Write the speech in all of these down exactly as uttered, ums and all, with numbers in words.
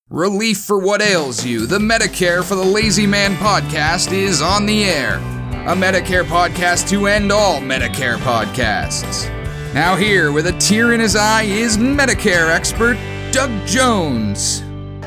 Relief for what ails you. The Medicare for the Lazy Man podcast is on the air. A Medicare podcast to end all Medicare podcasts. Now here, with a tear in his eye, is Medicare expert Doug Jones.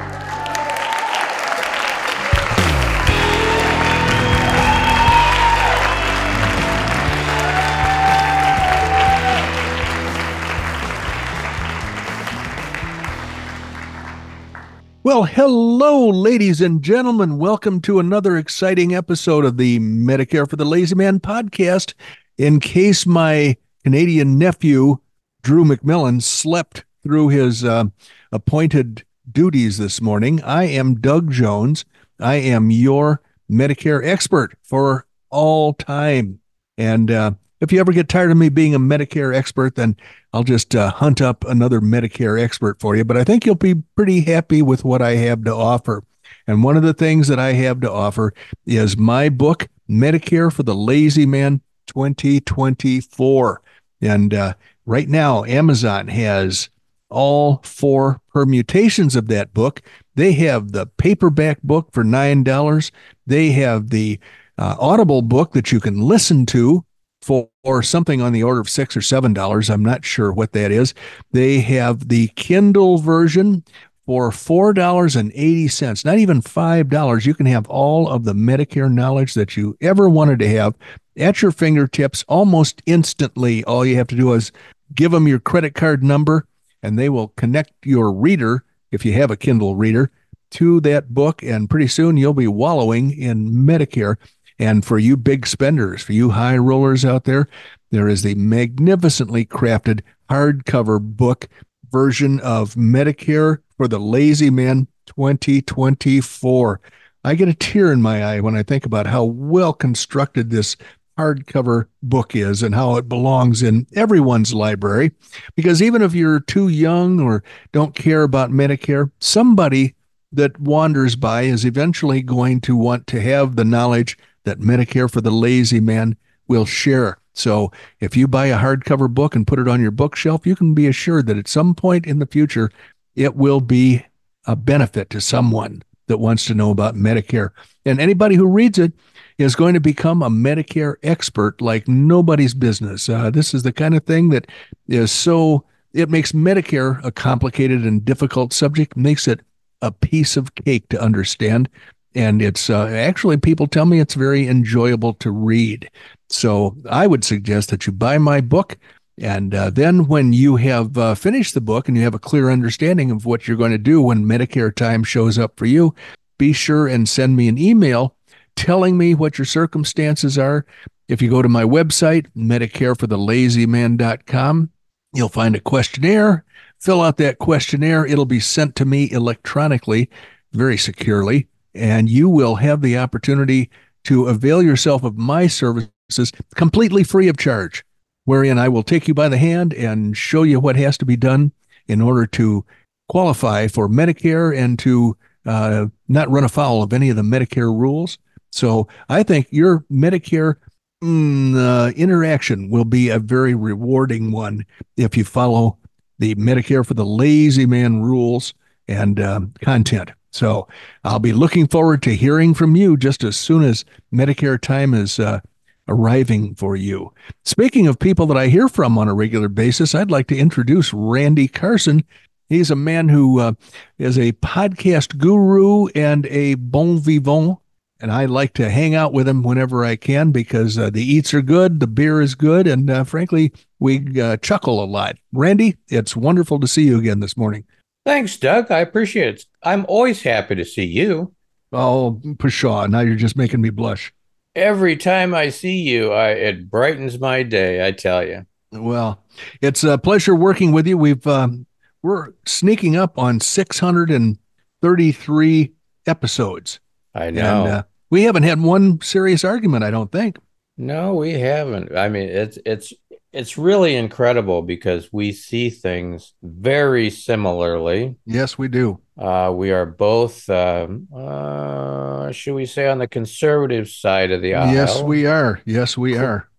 Well, hello, ladies and gentlemen. Welcome to another exciting episode of the Medicare for the Lazy Man podcast. In case my Canadian nephew, Drew McMillan, slept through his uh, appointed duties this morning, I am Doug Jones. I am your Medicare expert for all time. And uh, if you ever get tired of me being a Medicare expert, then I'll just uh, hunt up another Medicare expert for you. But I think you'll be pretty happy with what I have to offer. And one of the things that I have to offer is my book, Medicare for the Lazy Man twenty twenty-four. And uh, right now, Amazon has all four permutations of that book. They have the paperback book for nine dollars. They have the uh, Audible book that you can listen to for or something on the order of six or seven dollars. I'm not sure what that is. They have the Kindle version for four dollars and eighty cents, not even five dollars. You can have all of the Medicare knowledge that you ever wanted to have at your fingertips almost instantly. All you have to do is give them your credit card number, and they will connect your reader, if you have a Kindle reader, to that book, and pretty soon you'll be wallowing in Medicare. And for you big spenders, for you high rollers out there, there is the magnificently crafted hardcover book version of Medicare for the Lazy Man twenty twenty-four. I get a tear in my eye when I think about how well constructed this hardcover book is and how it belongs in everyone's library. Because even if you're too young or don't care about Medicare, somebody that wanders by is eventually going to want to have the knowledge that Medicare for the Lazy Man will share. So if you buy a hardcover book and put it on your bookshelf, you can be assured that at some point in the future, it will be a benefit to someone that wants to know about Medicare. And anybody who reads it is going to become a Medicare expert like nobody's business. Uh, this is the kind of thing that is so, it makes Medicare a complicated and difficult subject, makes it a piece of cake to understand. And it's uh, actually, people tell me it's very enjoyable to read. So I would suggest that you buy my book. And uh, then when you have uh, finished the book and you have a clear understanding of what you're going to do when Medicare time shows up for you, be sure and send me an email telling me what your circumstances are. If you go to my website, medicare for the lazy man dot com, you'll find a questionnaire. Fill out that questionnaire. It'll be sent to me electronically, very securely. And you will have the opportunity to avail yourself of my services completely free of charge, wherein I will take you by the hand and show you what has to be done in order to qualify for Medicare and to uh, not run afoul of any of the Medicare rules. So I think your Medicare mm, uh, interaction will be a very rewarding one if you follow the Medicare for the Lazy Man rules and um, content. So I'll be looking forward to hearing from you just as soon as Medicare time is uh, arriving for you. Speaking of people that I hear from on a regular basis, I'd like to introduce Randy Carson. He's a man who uh, is a podcast guru and a bon vivant, and I like to hang out with him whenever I can because uh, the eats are good, the beer is good, and uh, frankly, we uh, chuckle a lot. Randy, it's wonderful to see you again this morning. Thanks, Doug. I appreciate it. I'm always happy to see you. Oh, pshaw, now you're just making me blush. Every time I see you, I, it brightens my day, I tell you. Well, it's a pleasure working with you. We've um, we're sneaking up on six hundred thirty-three episodes. I know. And, uh, we haven't had one serious argument, I don't think. No, we haven't. I mean, it's it's it's really incredible because we see things very similarly. Yes, we do. Uh, we are both, um, uh, should we say, on the conservative side of the aisle. Yes, we are. Yes, we are.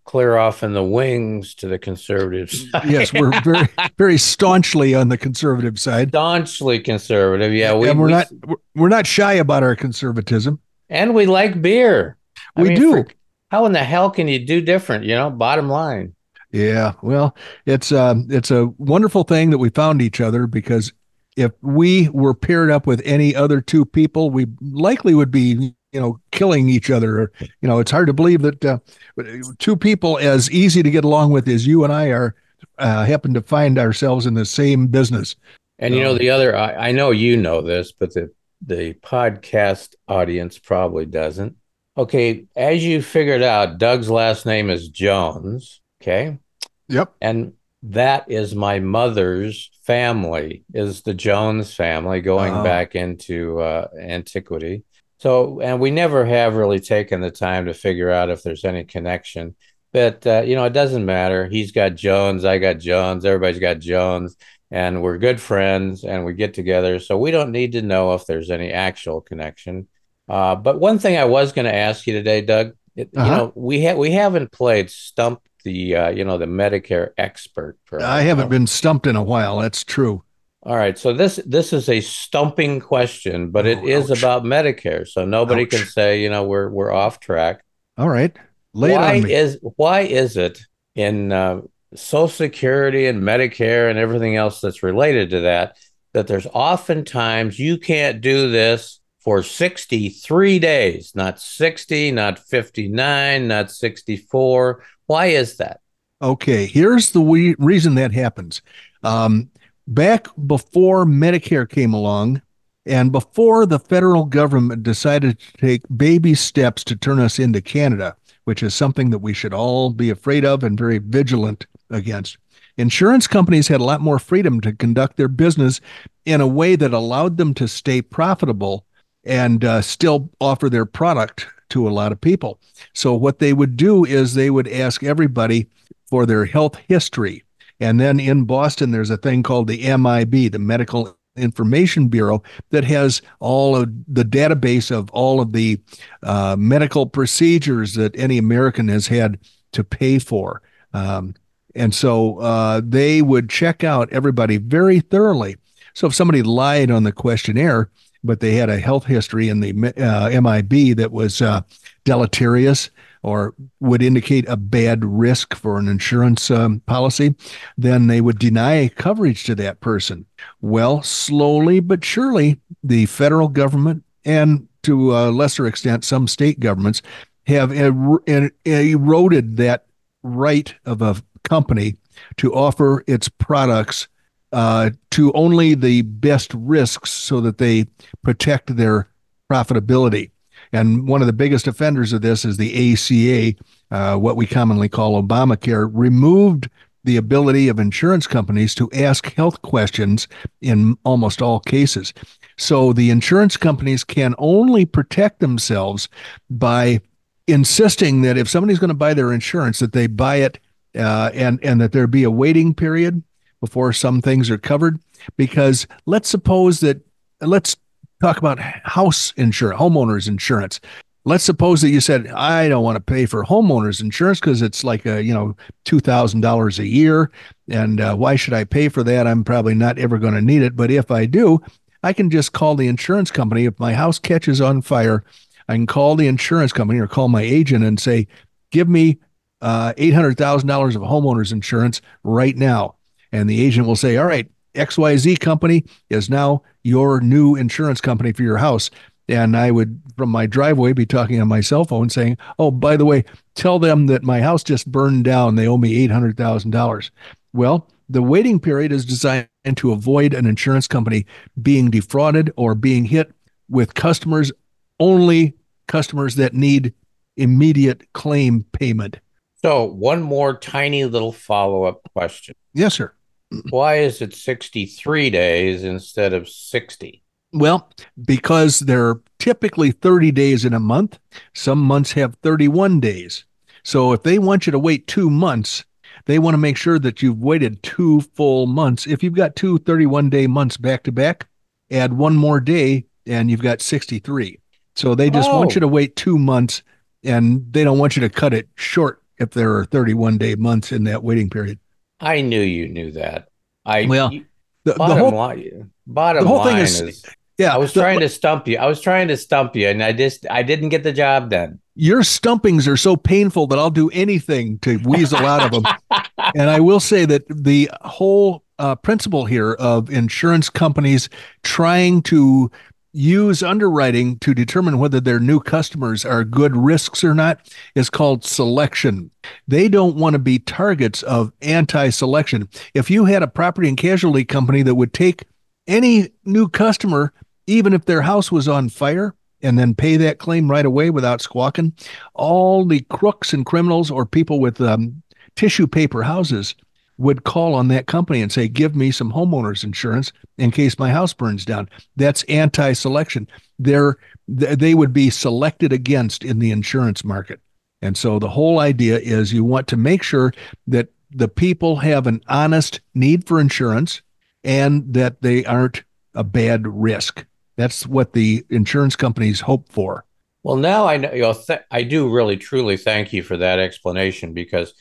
clear off in the wings to the conservative side. Yes, we're very, very staunchly on the conservative side. Staunchly conservative. Yeah, we, and we're we, not we're not shy about our conservatism. And we like beer. We I mean, do. For, how in the hell can you do different? You know, bottom line. Yeah, well, it's um, it's a wonderful thing that we found each other, because if we were paired up with any other two people, we likely would be, you know, killing each other. Or, you know, it's hard to believe that uh, two people as easy to get along with as you and I are uh, happen to find ourselves in the same business. And, you know, the other, I, I know you know this, but the, the podcast audience probably doesn't. Okay, as you figured out, Doug's last name is Jones. Okay. Yep. And that is my mother's family, is the Jones family, going oh. back into uh, antiquity. So, and we never have really taken the time to figure out if there's any connection. But, uh, you know, it doesn't matter. He's got Jones, I got Jones, everybody's got Jones, and we're good friends and we get together. So we don't need to know if there's any actual connection. Uh, but one thing I was going to ask you today, Doug, it, uh-huh. you know, we, ha- we haven't played Stump the, uh, you know, the Medicare expert. For I haven't been stumped in a while. That's true. All right. So this this is a stumping question, but oh, it is ouch. about Medicare. So nobody ouch. can say, you know, we're we're off track. All right. Lay why it on me. is why is it in uh, Social Security and Medicare and everything else that's related to that, that there's oftentimes you can't do this for sixty-three days, not sixty, not fifty-nine, not sixty-four. Why is that? Okay, here's the we- reason that happens. Um, back before Medicare came along, and before the federal government decided to take baby steps to turn us into Canada, which is something that we should all be afraid of and very vigilant against, insurance companies had a lot more freedom to conduct their business in a way that allowed them to stay profitable and uh, still offer their product to a lot of people. So what they would do is they would ask everybody for their health history. And then in Boston, there's a thing called the M I B, the Medical Information Bureau, that has all of the database of all of the uh, medical procedures that any American has had to pay for. Um, and so uh, they would check out everybody very thoroughly. So if somebody lied on the questionnaire, but they had a health history in the uh, M I B that was uh, deleterious or would indicate a bad risk for an insurance um, policy, then they would deny coverage to that person. Well, slowly but surely, the federal government, and to a lesser extent, some state governments, have er- er- eroded that right of a company to offer its products Uh, to only the best risks so that they protect their profitability. And one of the biggest offenders of this is the A C A, uh, what we commonly call Obamacare, removed the ability of insurance companies to ask health questions in almost all cases. So the insurance companies can only protect themselves by insisting that if somebody's going to buy their insurance, that they buy it uh, and, and that there be a waiting period before some things are covered. Because let's suppose that, let's talk about house insurance, homeowners insurance. Let's suppose that you said, I don't want to pay for homeowners insurance because it's like a, you know, two thousand dollars a year. And uh, why should I pay for that? I'm probably not ever going to need it. But if I do, I can just call the insurance company. If my house catches on fire, I can call the insurance company or call my agent and say, give me uh, eight hundred thousand dollars of homeowners insurance right now. And the agent will say, all right, X Y Z company is now your new insurance company for your house. And I would, from my driveway, be talking on my cell phone saying, oh, by the way, tell them that my house just burned down. They owe me eight hundred thousand dollars. Well, the waiting period is designed to avoid an insurance company being defrauded or being hit with customers, only customers that need immediate claim payment. So one more tiny little follow-up question. Yes, sir. Why is it sixty-three days instead of sixty? Well, because there are typically thirty days in a month. Some months have thirty-one days. So if they want you to wait two months, they want to make sure that you've waited two full months. If you've got two thirty-one-day months back to back, add one more day and you've got sixty-three. So they just oh. want you to wait two months and they don't want you to cut it short if there are thirty-one day months in that waiting period. I knew you knew that. I Well, you, the, the bottom whole line, bottom the whole thing line is, is, yeah, I was the, trying to stump you. I was trying to stump you, and I just I didn't get the job done. your stumpings are so painful that I'll do anything to weasel out of them. And I will say that the whole uh, principle here of insurance companies trying to use underwriting to determine whether their new customers are good risks or not is called selection. They don't want to be targets of anti-selection. If you had a property and casualty company that would take any new customer, even if their house was on fire, and then pay that claim right away without squawking, all the crooks and criminals or people with um, tissue paper houses would call on that company and say, give me some homeowners insurance in case my house burns down. That's anti-selection. They're, they would be selected against in the insurance market. And so the whole idea is you want to make sure that the people have an honest need for insurance and that they aren't a bad risk. That's what the insurance companies hope for. Well, now I know. You know th- I do really, truly thank you for that explanation, because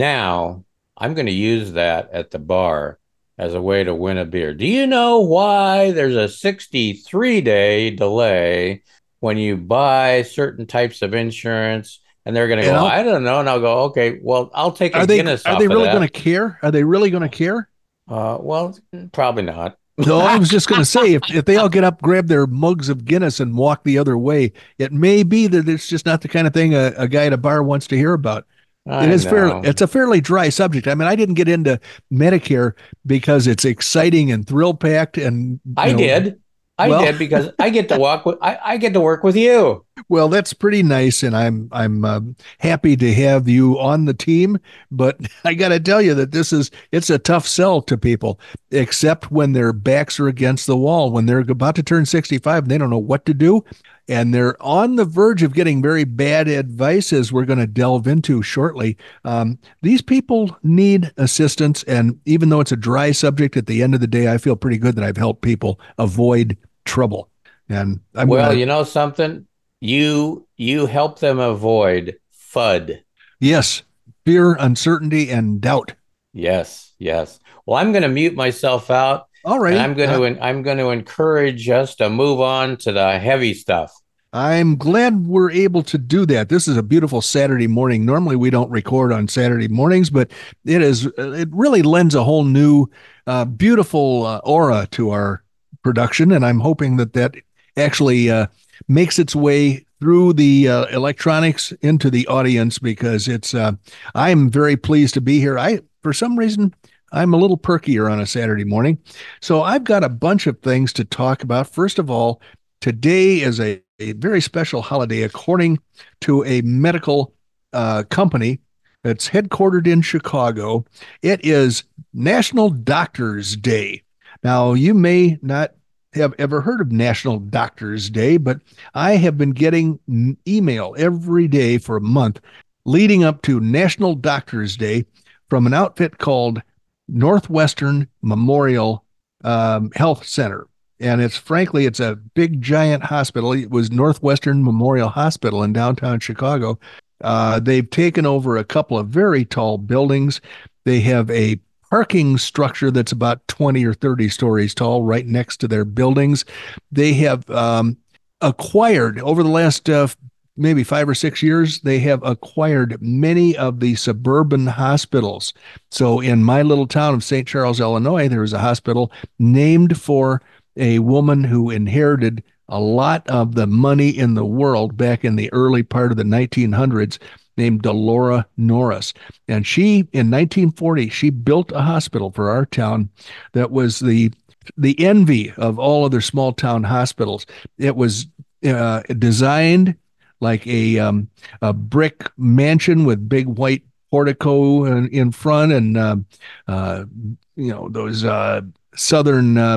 now I'm going to use that at the bar as a way to win a beer. Do you know why there's a sixty-three day delay when you buy certain types of insurance? And they're going to go, I don't know. And I'll go, okay, well, I'll take a are they, Guinness Are off they of really that. going to care? Are they really going to care? Uh, well, probably not. No, I was just going to say, if, if they all get up, grab their mugs of Guinness and walk the other way, it may be that it's just not the kind of thing a, a guy at a bar wants to hear about. I it is know. fair. It's a fairly dry subject. I mean, I didn't get into Medicare because it's exciting and thrill packed. And I know, did. I well, did because I get to walk with. I, I get to work with you. Well, that's pretty nice, and I'm I'm um, happy to have you on the team. But I got to tell you that this is it's a tough sell to people, except when their backs are against the wall, when they're about to turn sixty-five and they don't know what to do, and they're on the verge of getting very bad advice, as we're going to delve into shortly. Um, these people need assistance, and even though it's a dry subject, at the end of the day, I feel pretty good that I've helped people avoid trouble. And I'm well, gonna, you know something. You you help them avoid F U D. Yes, fear, uncertainty, and doubt. Yes, yes. Well, I'm going to mute myself out. All right. I'm going uh, to I'm going to encourage us to move on to the heavy stuff. I'm glad we're able to do that. This is a beautiful Saturday morning. Normally we don't record on Saturday mornings, but it is it really lends a whole new, uh, beautiful uh, aura to our production, and I'm hoping that that actually uh, makes its way through the uh, electronics into the audience, because it's uh, I'm very pleased to be here. I for some reason I'm a little perkier on a Saturday morning. So I've got a bunch of things to talk about. First of all, today is a, a very special holiday according to a medical uh, company that's headquartered in Chicago. It is National Doctors Day. Now, you may not have ever heard of National Doctors Day, but I have been getting email every day for a month leading up to National Doctors Day from an outfit called Northwestern Memorial um, Health Center. And it's frankly, it's a big, giant hospital. It was Northwestern Memorial Hospital in downtown Chicago. Uh, they've taken over a couple of very tall buildings. They have a parking structure that's about twenty or thirty stories tall right next to their buildings. They have um, acquired, over the last uh, maybe five or six years, they have acquired many of the suburban hospitals. So in my little town of Saint Charles, Illinois, there was a hospital named for a woman who inherited a lot of the money in the world back in the early part of the nineteen hundreds, named Delora Norris. And she, in nineteen forty, she built a hospital for our town that was the the envy of all other small town hospitals. It was uh, designed like a um, a brick mansion with big white portico in, in front, and uh, uh, you know those uh, southern uh,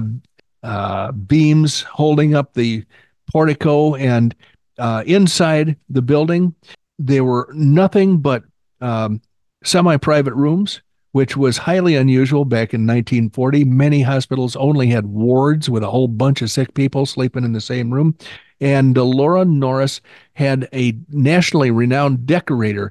uh, beams holding up the portico, and uh, inside the building there were nothing but um, semi-private rooms, which was highly unusual back in nineteen forty. Many hospitals only had wards with a whole bunch of sick people sleeping in the same room. And Delora Norris had a nationally renowned decorator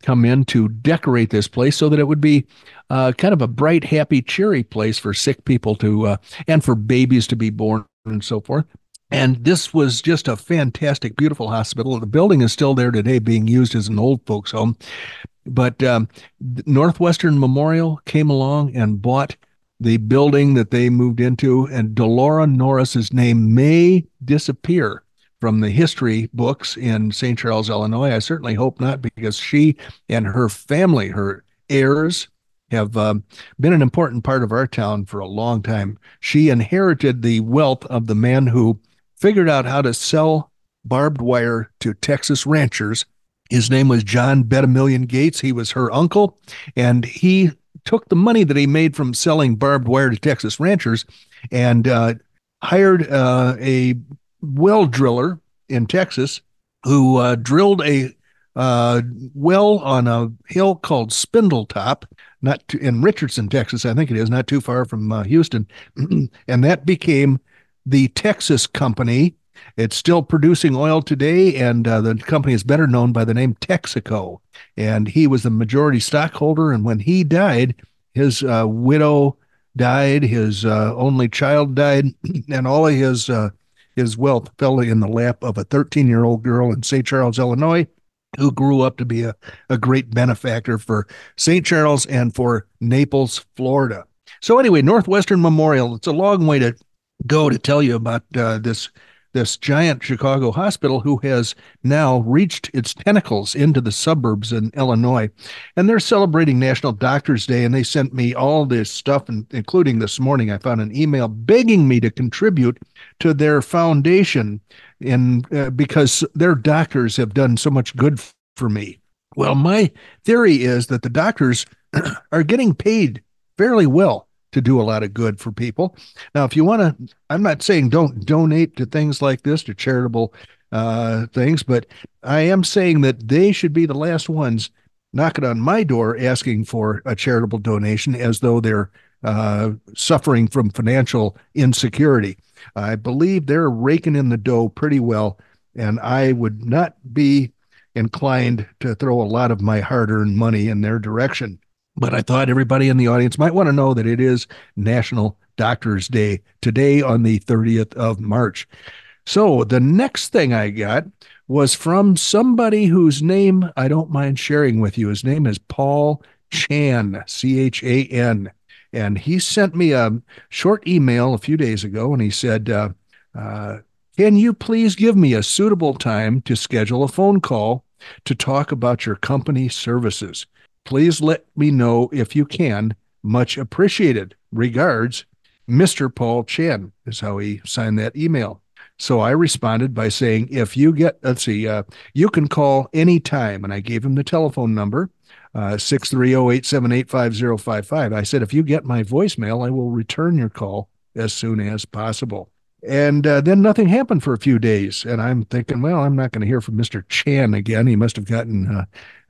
come in to decorate this place so that it would be uh, kind of a bright, happy, cheery place for sick people to, uh, and for babies to be born and so forth. And this was just a fantastic, beautiful hospital. The building is still there today, being used as an old folks home. But um, Northwestern Memorial came along and bought the building that they moved into, and Delora Norris's name may disappear from the history books in Saint Charles, Illinois. I certainly hope not, because she and her family, her heirs, have um, been an important part of our town for a long time. She inherited the wealth of the man who figured out how to sell barbed wire to Texas ranchers. His name was John Betamillion Gates. He was her uncle, and he took the money that he made from selling barbed wire to Texas ranchers and uh, hired uh, a well driller in Texas who uh, drilled a uh, well on a hill called Spindletop, not too, in Richardson, Texas, I think it is, not too far from uh, Houston. And that became the Texas Company. It's still producing oil today, and uh, the company is better known by the name Texaco. And he was the majority stockholder, and when he died, his uh, widow died, his uh, only child died, and all of his uh, his wealth fell in the lap of a thirteen-year-old girl in Saint Charles, Illinois, who grew up to be a, a great benefactor for Saint Charles and for Naples, Florida. So anyway, Northwestern Memorial, it's a long way to go to tell you about uh, this this giant Chicago hospital who has now reached its tentacles into the suburbs in Illinois. And they're celebrating National Doctors Day, and they sent me all this stuff, and including this morning, I found an email begging me to contribute to their foundation in uh, because their doctors have done so much good for me. Well, my theory is that the doctors are getting paid fairly well to do a lot of good for people. Now, if you want to, I'm not saying don't donate to things like this, to charitable uh, things, but I am saying that they should be the last ones knocking on my door asking for a charitable donation as though they're uh, suffering from financial insecurity. I believe they're raking in the dough pretty well, and I would not be inclined to throw a lot of my hard-earned money in their direction. But I thought everybody in the audience might want to know that it is National Doctors Day today on the thirtieth of March. So the next thing I got was from somebody whose name I don't mind sharing with you. His name is Paul Chan, C H A N. And he sent me a short email a few days ago, and he said, uh, uh, can you please give me a suitable time to schedule a phone call to talk about your company services? Please let me know if you can. Much appreciated. Regards, Mister Paul Chan is how he signed that email. So I responded by saying, if you get, let's see, uh, you can call anytime. And I gave him the telephone number, uh, six three zero, eight seven eight, five zero five five. I said, if you get my voicemail, I will return your call as soon as possible. And uh, then nothing happened for a few days. And I'm thinking, well, I'm not going to hear from Mister Chan again. He must have gotten uh,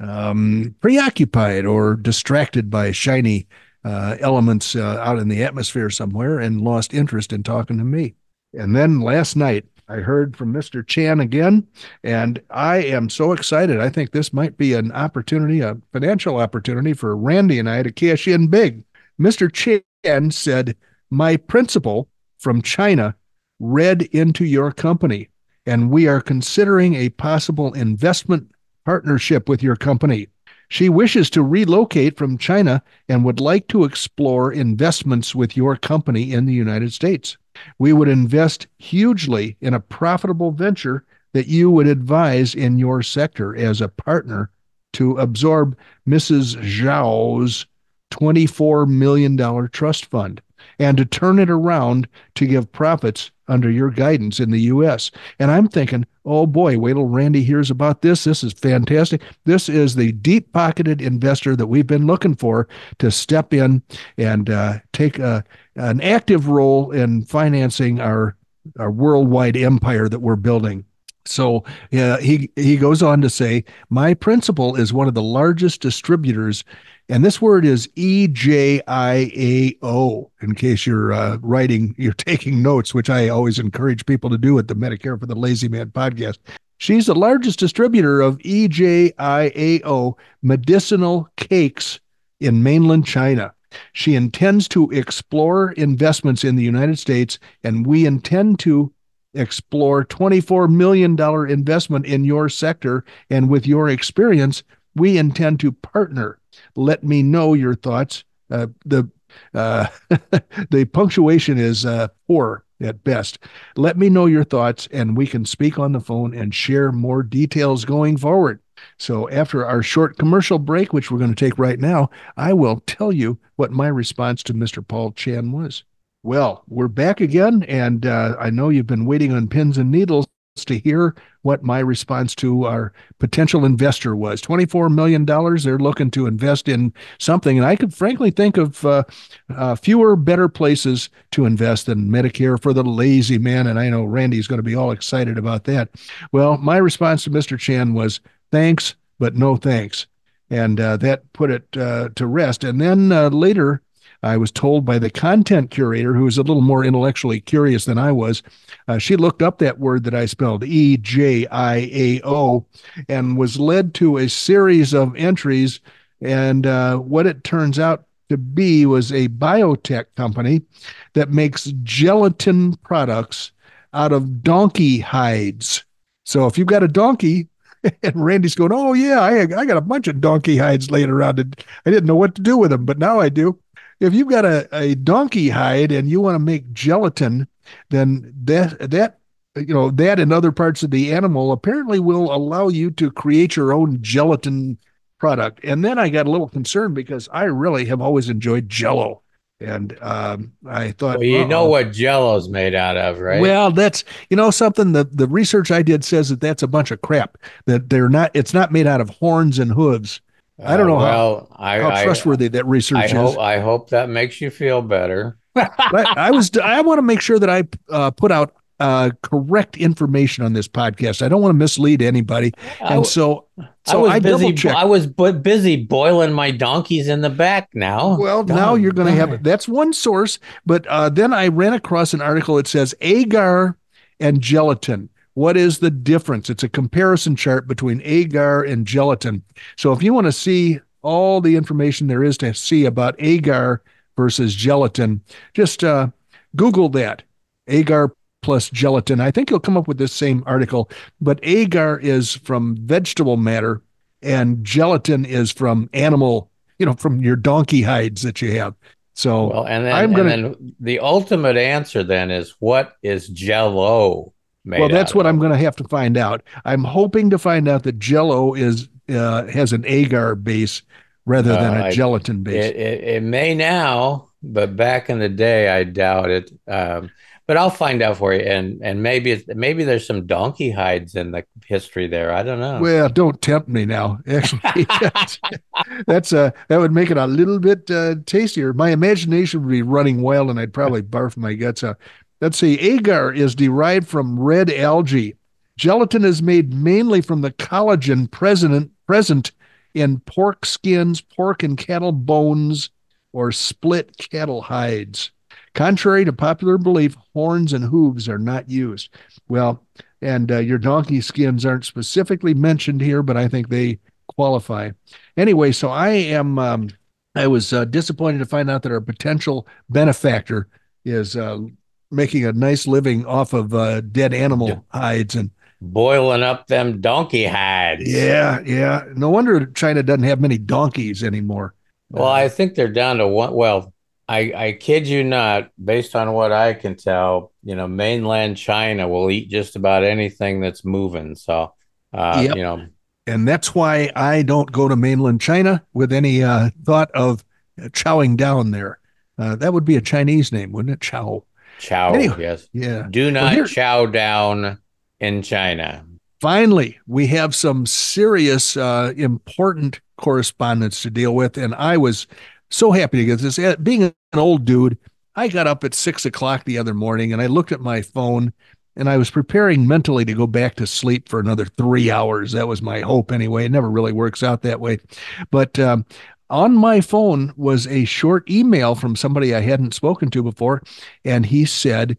um, preoccupied or distracted by shiny uh, elements uh, out in the atmosphere somewhere and lost interest in talking to me. And then last night, I heard from Mister Chan again, and I am so excited. I think this might be an opportunity, a financial opportunity for Randy and I to cash in big. Mister Chan said, my principal from China read into your company, and we are considering a possible investment partnership with your company. She wishes to relocate from China and would like to explore investments with your company in the United States. We would invest hugely in a profitable venture that you would advise in your sector as a partner to absorb Missus Zhao's twenty-four million dollars trust fund and to turn it around to give profits under your guidance in the U S. And I'm thinking, oh boy, wait till Randy hears about this. This is fantastic. This is the deep-pocketed investor that we've been looking for to step in and uh, take a, an active role in financing our, our worldwide empire that we're building. So uh, he he goes on to say, my principal is one of the largest distributors, and this word is E J I A O, in case you're uh, writing, you're taking notes, which I always encourage people to do at the Medicare for the Lazy Man podcast. She's the largest distributor of E J I A O medicinal cakes in mainland China. She intends to explore investments in the United States, and we intend to explore twenty-four million dollars investment in your sector. And with your experience, we intend to partner. Let me know your thoughts. Uh, the uh, the punctuation is uh, poor at best. Let me know your thoughts, and we can speak on the phone and share more details going forward. So after our short commercial break, which we're going to take right now, I will tell you what my response to Mister Paul Chan was. Well, we're back again, and uh, I know you've been waiting on pins and needles to hear what my response to our potential investor was. twenty-four million dollars they're looking to invest in something, and I could frankly think of uh, uh, fewer, better places to invest than Medicare for the Lazy Man, and I know Randy's going to be all excited about that. Well, my response to Mister Chan was, thanks, but no thanks. And uh, that put it uh, to rest. And then uh, later, I was told by the content curator, who was a little more intellectually curious than I was, uh, she looked up that word that I spelled, E J I A O, and was led to a series of entries. And uh, what it turns out to be was a biotech company that makes gelatin products out of donkey hides. So if you've got a donkey, and Randy's going, oh, yeah, I, I got a bunch of donkey hides laying around. And I didn't know what to do with them, but now I do. If you've got a, a donkey hide and you want to make gelatin, then that, that, you know, that and other parts of the animal apparently will allow you to create your own gelatin product. And then I got a little concerned because I really have always enjoyed Jell-O. And um, I thought, well, you uh-oh. know what Jell-O's made out of, right? Well, that's, you know, something that the research I did says that that's a bunch of crap, that they're not, it's not made out of horns and hooves. I don't know uh, well, how, I, how trustworthy I, that research I is. Hope, I hope that makes you feel better. I, I was, I want to make sure that I uh, put out uh, correct information on this podcast. I don't want to mislead anybody. And I, so, so I was I busy, double checked. I was bu- busy boiling my donkeys in the back now. Well, God, now you're going to have God. it. That's one source. But uh, then I ran across an article that says agar and gelatin. What is the difference? It's a comparison chart between agar and gelatin. So if you want to see all the information there is to see about agar versus gelatin, just uh, Google that, agar plus gelatin. I think you'll come up with this same article, but agar is from vegetable matter and gelatin is from animal, you know, from your donkey hides that you have. So well, and then, I'm gonna, and then the ultimate answer then is, what is Jell-O? Well, that's what I'm going to have to find out. I'm hoping to find out that Jell-O is uh, has an agar base rather uh, than a I, gelatin base. It, it, it may now, but back in the day, I doubt it. Um, but I'll find out for you, and and maybe it's, maybe there's some donkey hides in the history there. I don't know. Well, don't tempt me now. Actually, that's, that's uh that would make it a little bit uh, tastier. My imagination would be running wild, and I'd probably barf my guts out. Let's see, agar is derived from red algae. Gelatin is made mainly from the collagen present, present in pork skins, pork and cattle bones, or split cattle hides. Contrary to popular belief, horns and hooves are not used. Well, and uh, your donkey skins aren't specifically mentioned here, but I think they qualify. Anyway, so I am, um, I was uh, disappointed to find out that our potential benefactor is uh, making a nice living off of uh, dead animal hides and boiling up them donkey hides. Yeah, yeah. No wonder China doesn't have many donkeys anymore. Well, uh, I think they're down to one. Well, I, I kid you not, based on what I can tell, you know, mainland China will eat just about anything that's moving. So, uh, yep. you know. And that's why I don't go to mainland China with any uh, thought of chowing down there. Uh, that would be a Chinese name, wouldn't it? Chow. Chow, anyway, yes. Yeah. Do not well, here, chow down in China. Finally, we have some serious, uh, important correspondence to deal with, and I was so happy to get this. Being an old dude, I got up at six o'clock the other morning, and I looked at my phone, and I was preparing mentally to go back to sleep for another three hours. That was my hope anyway. It never really works out that way. But um, on my phone was a short email from somebody I hadn't spoken to before, and he said,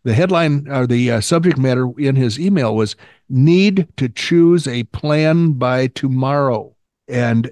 the headline or the uh, subject matter in his email was need to choose a plan by tomorrow. And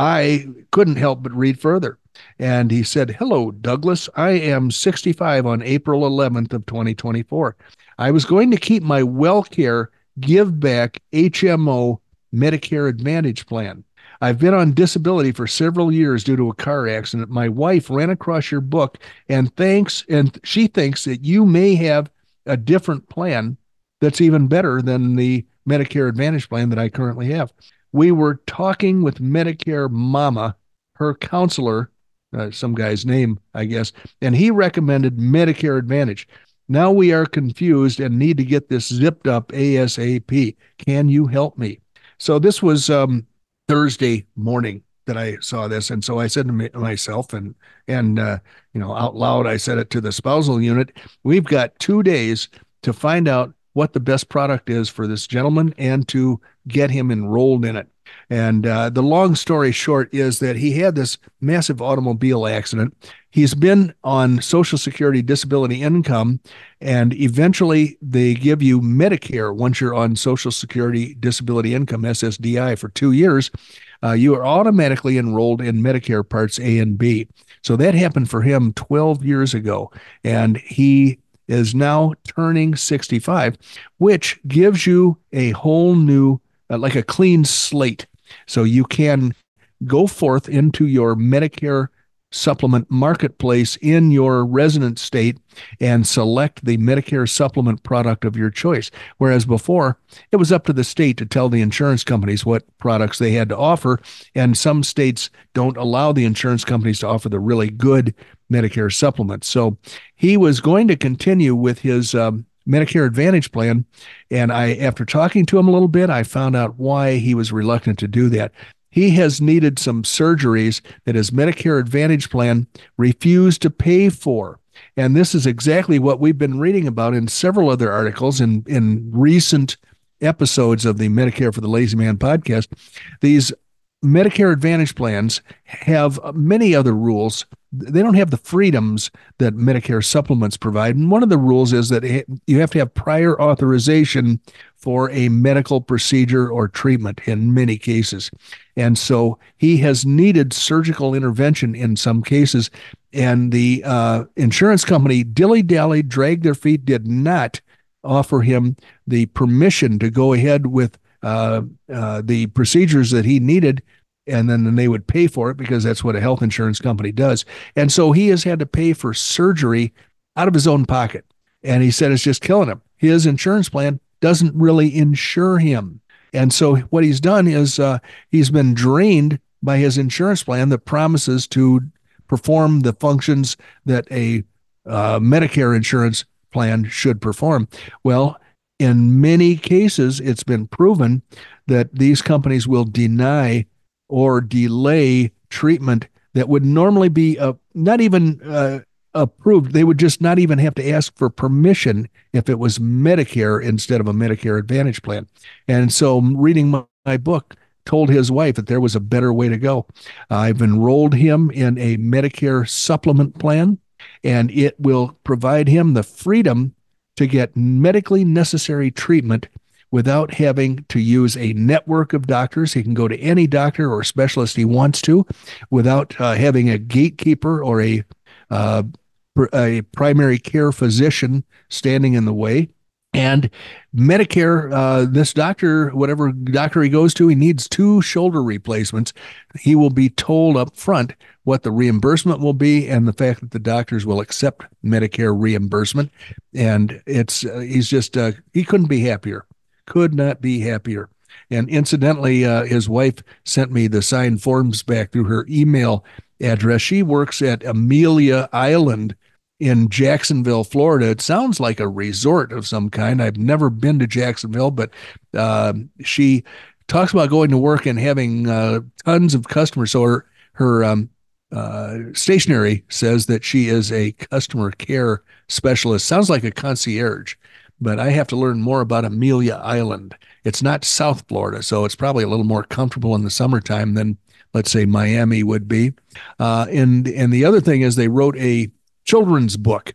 I couldn't help but read further. And he said, hello, Douglas. I am sixty-five on April eleventh of twenty twenty-four. I was going to keep my WellCare Give Back H M O Medicare Advantage plan. I've been on disability for several years due to a car accident. My wife ran across your book and thanks, and she thinks that you may have a different plan that's even better than the Medicare Advantage plan that I currently have. We were talking with Medicare Mama, her counselor, uh, some guy's name, I guess, and he recommended Medicare Advantage. Now we are confused and need to get this zipped up ASAP. Can you help me? So this was um, Thursday morning that I saw this. And so I said to me, myself and, and uh, you know, out loud, I said it to the spousal unit. We've got two days to find out what the best product is for this gentleman and to get him enrolled in it. And uh, the long story short is that he had this massive automobile accident. He's been on Social Security disability income, and eventually they give you Medicare once you're on Social Security disability income, S S D I, for two years. Uh, you are automatically enrolled in Medicare Parts A and B. So that happened for him twelve years ago, and he is now turning sixty-five, which gives you a whole new, uh, like a clean slate. So you can go forth into your Medicare supplement marketplace in your resident state and select the Medicare supplement product of your choice. Whereas before, it was up to the state to tell the insurance companies what products they had to offer. And some states don't allow the insurance companies to offer the really good Medicare supplements. So he was going to continue with his um, Medicare Advantage plan. And I, after talking to him a little bit, I found out why he was reluctant to do that. He has needed some surgeries that his Medicare Advantage plan refused to pay for. And this is exactly what we've been reading about in several other articles in, in recent episodes of the Medicare for the Lazy Man podcast. These Medicare Advantage plans have many other rules. They don't have the freedoms that Medicare supplements provide. And one of the rules is that you have to have prior authorization for a medical procedure or treatment in many cases. And so he has needed surgical intervention in some cases. And the uh, insurance company dilly-dallied, dragged their feet, did not offer him the permission to go ahead with uh, uh, the procedures that he needed, and then, then they would pay for it because that's what a health insurance company does. And so he has had to pay for surgery out of his own pocket. And he said it's just killing him. His insurance plan doesn't really insure him. And so what he's done is uh, he's been drained by his insurance plan that promises to perform the functions that a uh, Medicare insurance plan should perform. Well, in many cases, it's been proven that these companies will deny or delay treatment that would normally be uh, not even uh, approved. They would just not even have to ask for permission if it was Medicare instead of a Medicare Advantage plan. And so reading my, my book told his wife that there was a better way to go. I've enrolled him in a Medicare supplement plan, and it will provide him the freedom to get medically necessary treatment without having to use a network of doctors. He can go to any doctor or specialist he wants to without uh, having a gatekeeper or a uh, pr- a primary care physician standing in the way. And Medicare, uh, this doctor, whatever doctor he goes to, he needs two shoulder replacements. He will be told up front what the reimbursement will be and the fact that the doctors will accept Medicare reimbursement. And it's uh, he's just, uh, he couldn't be happier. Could not be happier. And incidentally, uh, his wife sent me the signed forms back through her email address. She works at Amelia Island in Jacksonville, Florida. It sounds like a resort of some kind. I've never been to Jacksonville, but uh, she talks about going to work and having uh, tons of customers. So her, her um, uh, stationery says that she is a customer care specialist. Sounds like a concierge. But I have to learn more about Amelia Island. It's not South Florida, so it's probably a little more comfortable in the summertime than, let's say, Miami would be. Uh, and, and the other thing is they wrote a children's book,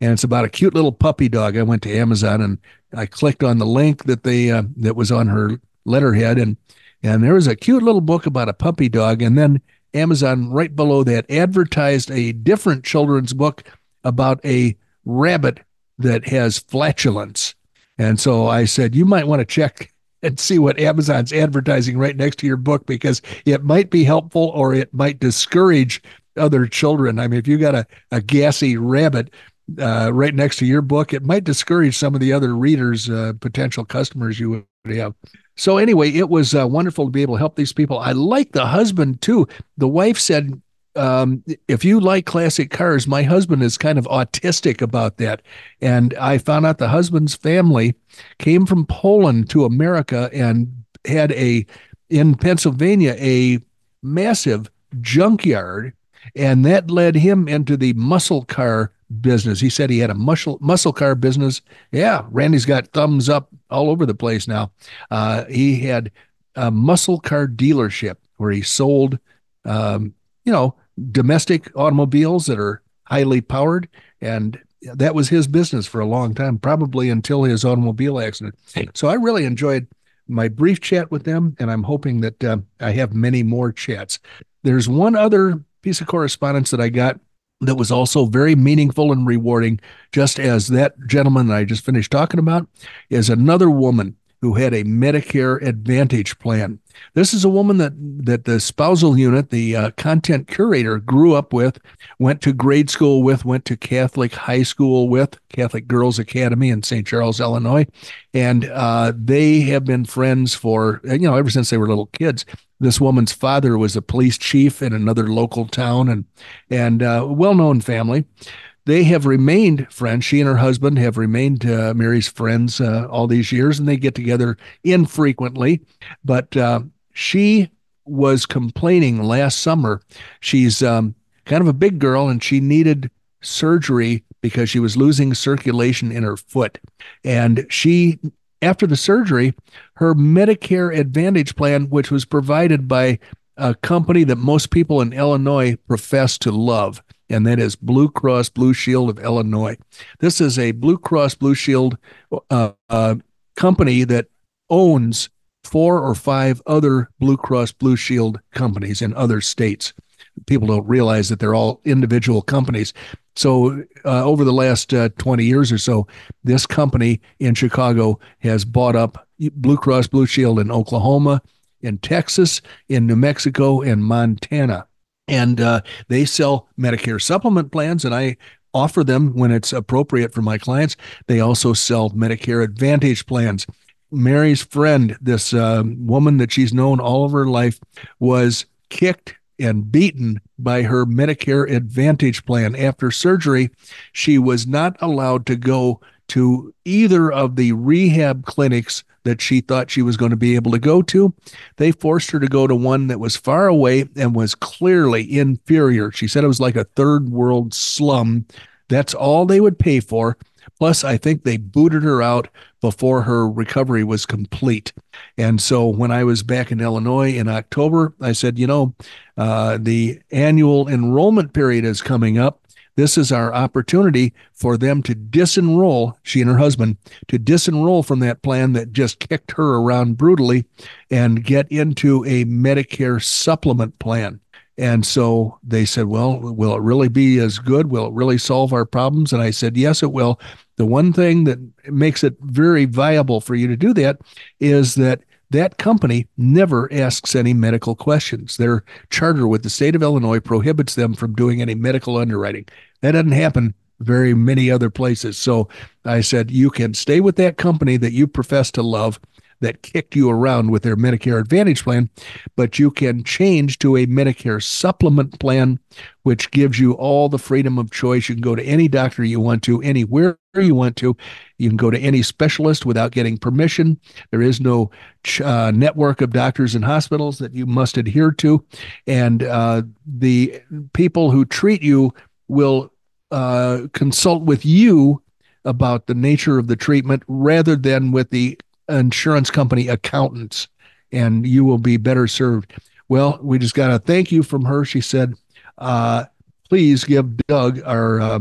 and it's about a cute little puppy dog. I went to Amazon and I clicked on the link that they uh, that was on her letterhead, and and there was a cute little book about a puppy dog, and then Amazon right below that advertised a different children's book about a rabbit that has flatulence. And so I said, you might want to check and see what Amazon's advertising right next to your book, because it might be helpful or it might discourage other children. I mean, if you got a, a gassy rabbit uh, right next to your book, it might discourage some of the other readers, uh, potential customers you would have. So anyway, it was uh, wonderful to be able to help these people. I like the husband too. The wife said, um, if you like classic cars, my husband is kind of autistic about that. And I found out the husband's family came from Poland to America and had a, in Pennsylvania, a massive junkyard. And that led him into the muscle car business. He said he had a muscle muscle car business. Yeah, Randy's got thumbs up all over the place now. Uh, he had a muscle car dealership where he sold, um, you know, domestic automobiles that are highly powered, and that was his business for a long time, probably until his automobile accident. So I really enjoyed my brief chat with them, and I'm hoping that uh, I have many more chats. There's one other piece of correspondence that I got that was also very meaningful and rewarding, just as that gentleman I just finished talking about, is another woman who had a Medicare Advantage plan. This is a woman that, that the spousal unit, the uh, content curator, grew up with, went to grade school with, went to Catholic high school with, Catholic Girls Academy in Saint Charles, Illinois. And uh, they have been friends for, you know, ever since they were little kids. This woman's father was a police chief in another local town, and, and uh, well-known family. They have remained friends. She and her husband have remained uh, Mary's friends uh, all these years, and they get together infrequently. But uh, she was complaining last summer. She's um, kind of a big girl, and she needed surgery because she was losing circulation in her foot. And she, after the surgery, her Medicare Advantage plan, which was provided by a company that most people in Illinois profess to love, and that is Blue Cross Blue Shield of Illinois. This is a Blue Cross Blue Shield uh, uh, company that owns four or five other Blue Cross Blue Shield companies in other states. People don't realize that they're all individual companies. So uh, over the last uh, twenty years or so, this company in Chicago has bought up Blue Cross Blue Shield in Oklahoma, in Texas, in New Mexico, and Montana. And uh, they sell Medicare supplement plans, and I offer them when it's appropriate for my clients. They also sell Medicare Advantage plans. Mary's friend, this uh, woman that she's known all of her life, was kicked and beaten by her Medicare Advantage plan. After surgery, she was not allowed to go to either of the rehab clinics that she thought she was going to be able to go to. They forced her to go to one that was far away and was clearly inferior. She said it was like a third world slum. That's all they would pay for. Plus, I think they booted her out before her recovery was complete. And so when I was back in Illinois in October, I said, you know, uh, the annual enrollment period is coming up. This is our opportunity for them to disenroll, she and her husband, to disenroll from that plan that just kicked her around brutally and get into a Medicare supplement plan. And so they said, well, will it really be as good? Will it really solve our problems? And I said, yes, it will. The one thing that makes it very viable for you to do that is that that company never asks any medical questions. Their charter with the state of Illinois prohibits them from doing any medical underwriting. That doesn't happen very many other places. So I said, you can stay with that company that you profess to love, that kicked you around with their Medicare Advantage plan, but you can change to a Medicare supplement plan, which gives you all the freedom of choice. You can go to any doctor you want to, anywhere you want to. You can go to any specialist without getting permission. There is no uh, network of doctors and hospitals that you must adhere to. And uh, the people who treat you will uh, consult with you about the nature of the treatment rather than with the insurance company accountants, and you will be better served. Well, we just got a thank you from her. She said, uh, please give Doug, our um,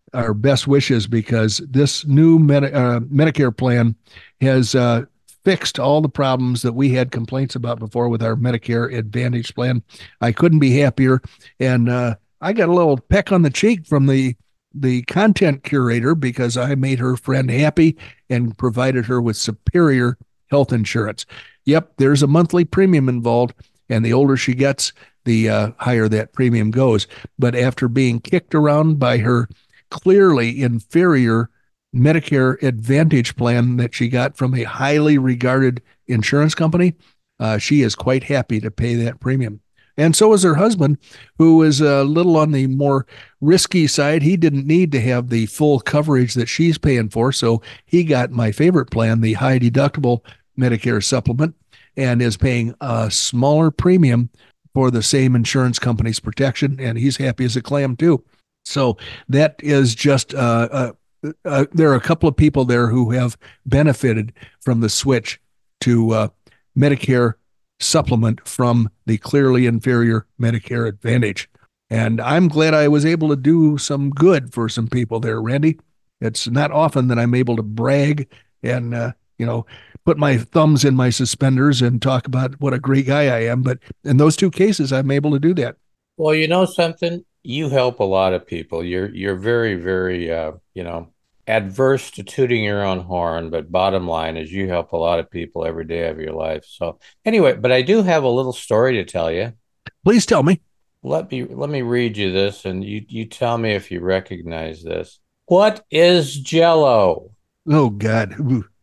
our best wishes because this new Medi- uh, Medicare plan has uh, fixed all the problems that we had complaints about before with our Medicare Advantage plan. I couldn't be happier, and uh, I got a little peck on the cheek from the the content curator because I made her friend happy and provided her with superior health insurance. Yep, there's a monthly premium involved, and the older she gets, the uh, higher that premium goes. But after being kicked around by her clearly inferior Medicare Advantage plan that she got from a highly regarded insurance company, uh, she is quite happy to pay that premium. And so is her husband, who is a little on the more risky side. He didn't need to have the full coverage that she's paying for, so he got my favorite plan, the high deductible Medicare supplement, and is paying a smaller premium for the same insurance company's protection, and he's happy as a clam too. So that is just, uh, uh, uh, there are a couple of people there who have benefited from the switch to uh, Medicare supplement from the clearly inferior Medicare Advantage. And I'm glad I was able to do some good for some people there, Randy. It's not often that I'm able to brag and, uh, you know, put my thumbs in my suspenders and talk about what a great guy I am. But in those two cases, I'm able to do that. Well, you know something? You help a lot of people. You're you're very, very, uh, you know, adverse to tooting your own horn, but bottom line is you help a lot of people every day of your life. So anyway, but I do have a little story to tell you. Please tell me. Let me let me read you this, and you you tell me if you recognize this. What is Jell-O? Oh, God.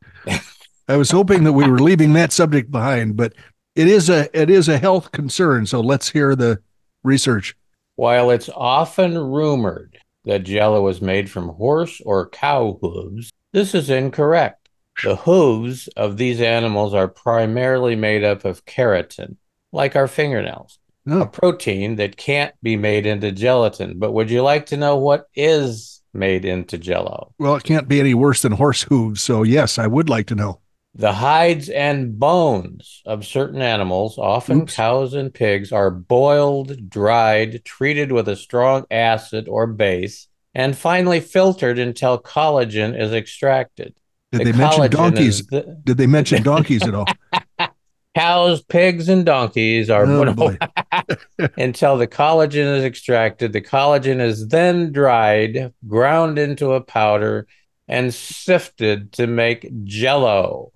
I was hoping that we were leaving that subject behind, but it is a it is a health concern. So let's hear the research. While it's often rumored that Jell-O is made from horse or cow hooves, this is incorrect. The hooves of these animals are primarily made up of keratin, like our fingernails, Oh. a protein that can't be made into gelatin. But would you like to know what is made into Jell-O? Well, it can't be any worse than horse hooves. So yes, I would like to know. The hides and bones of certain animals, often Oops. cows and pigs, are boiled, dried, treated with a strong acid or base, and finally filtered until collagen is extracted. Did The they mention collagen donkeys? is the- Did they mention donkeys at all? Cows, pigs, and donkeys are Oh, boy. until the collagen is extracted. The collagen is then dried, ground into a powder, and sifted to make Jell-O.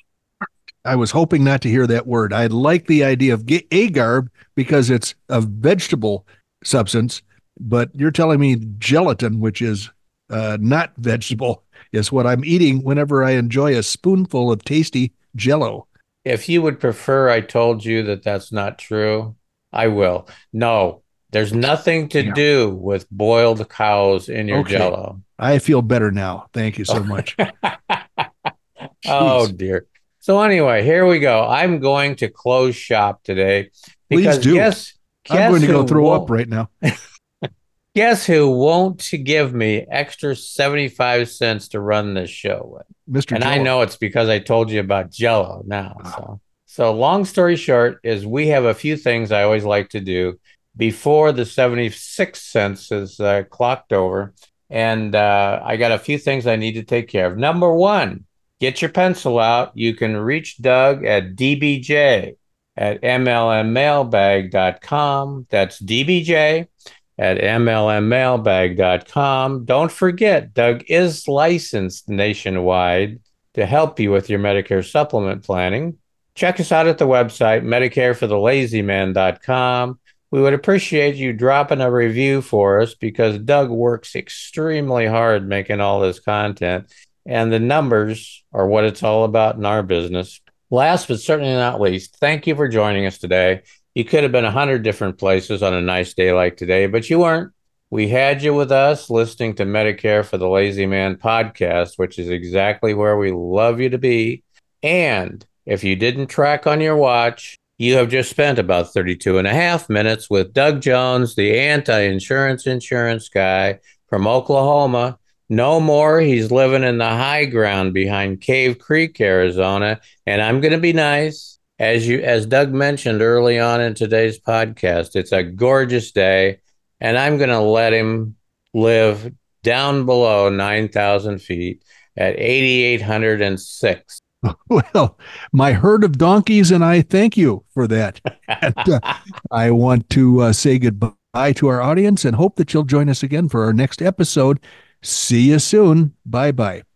I was hoping not to hear that word. I like the idea of ge- agarb because it's a vegetable substance, but you're telling me gelatin, which is uh, not vegetable, is what I'm eating whenever I enjoy a spoonful of tasty Jell-O. If you would prefer I told you that that's not true, I will. No, there's nothing to Yeah. do with boiled cows in your Okay. Jell-O. I feel better now. Thank you so much. Oh, Jeez. dear. So anyway, here we go. I'm going to close shop today Please because do. guess, I'm guess going to go who throw won't- up right now. Guess who won't give me extra seventy-five cents to run this show with? Mister And I Jell-O. know it's because I told you about Jell-O now. So, so long story short is we have a few things I always like to do before the seventy-six cents is uh, clocked over. And uh, I got a few things I need to take care of. Number one, get your pencil out. You can reach Doug at D B J at M L M mailbag dot com. That's D B J at M L M mailbag dot com. Don't forget, Doug is licensed nationwide to help you with your Medicare supplement planning. Check us out at the website, medicare for the lazy man dot com. We would appreciate you dropping a review for us because Doug works extremely hard making all this content, and the numbers are what it's all about in our business. Last but certainly not least, thank you for joining us today. You could have been a hundred different places on a nice day like today, but you weren't. We had you with us listening to Medicare for the Lazy Man podcast, which is exactly where we love you to be. And if you didn't track on your watch, you have just spent about thirty-two and a half minutes with Doug Jones, the anti-insurance insurance guy from Oklahoma. No more. He's living in the high ground behind Cave Creek, Arizona. And I'm going to be nice. As you, as Doug mentioned early on in today's podcast, it's a gorgeous day, and I'm going to let him live down below nine thousand feet at eight thousand eight hundred six. Well, my herd of donkeys and I thank you for that. And, uh, I want to uh, say goodbye to our audience and hope that you'll join us again for our next episode. See you soon. Bye-bye.